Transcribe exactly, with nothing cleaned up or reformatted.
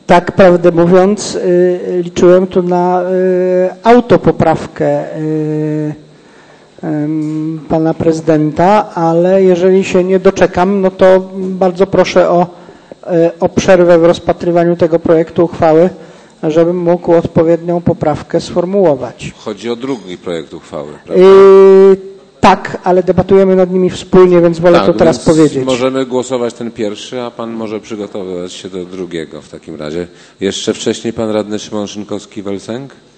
Tak, prawdę mówiąc, liczyłem tu na autopoprawkę pana prezydenta, ale jeżeli się nie doczekam, no to bardzo proszę o, o przerwę w rozpatrywaniu tego projektu uchwały, żebym mógł odpowiednią poprawkę sformułować. Chodzi o drugi projekt uchwały, prawda? Yy, tak, ale debatujemy nad nimi wspólnie, więc wolę tak, to teraz powiedzieć. Możemy głosować ten pierwszy, a pan może przygotowywać się do drugiego w takim razie. Jeszcze wcześniej pan radny Szymon Szynkowski-Welsenk?